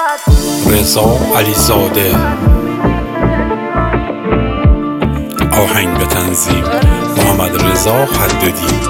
رضا علیزاده. آهنگ به تنظیم محمد رضا حدادی.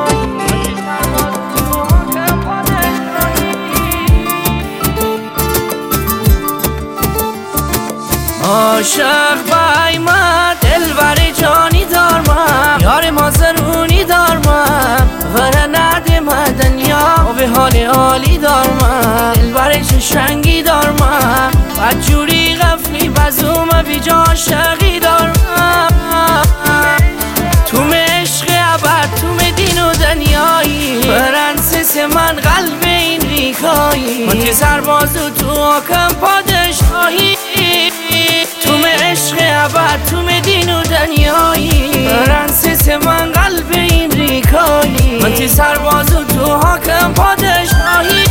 عاشق بای ما دلبر جانی دارم، یار ما زرونی دارم، ور نده ما دنیا و به حال عالی دارم، دلبر چشنگی دارم، بدجوری غفلی بزوم بی جا عاشقی دارم. تو عشق ابد تو دین و دنیایی، فرانسیس من قلب این ریکایی، من سرباز و تو حاکم پادشاهی، تو عشق ابد تو دین و دنیایی، فرانسیس من قلب این ریکایی، من سرباز و تو حاکم پادشاهی.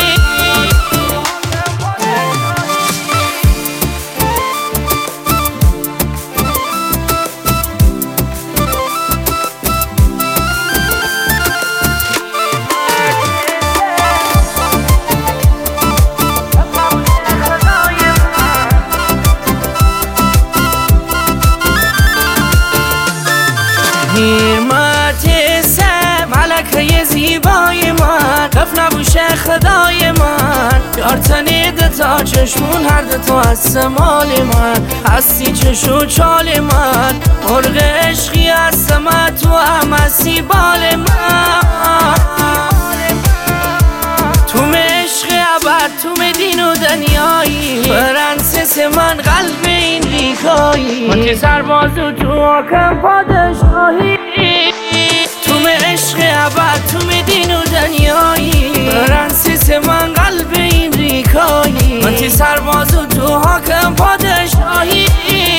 حرمت سه ملکه زیبای من، کف نبوشه خدای من، یار تنید تا چشمون هر دو تو هست مال من، هستی چشو چال من، مرغ عشقی هست من، تو هم هستی بال من، تو عشق ابد تو دین و دنیایی، فرانسیس من قلب این ریکایی، من سرباز و تو حاکم پادشاهی، تو عشق ابد تو دین و دنیایی، فرانسیس من قلب این ریکایی، من سرباز و تو حاکم پادشاهی.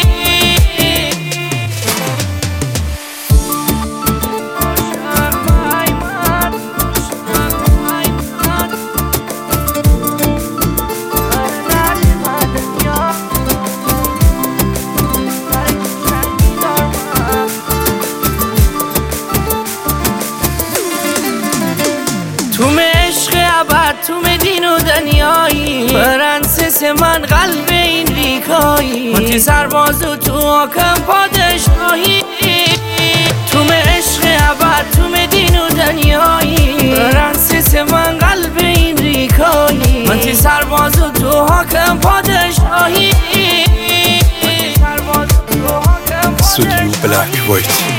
تو عشق ابد تو دین و دنیایی، فرانسیس من قلب این ریکایی، من سرباز و تو حاکم پادشاهی، تو عشق ابد تو دین و دنیایی، فرانسیس من قلب این ریکایی، من سرباز و تو حاکم پادشاهی. استودیو بلک وایت.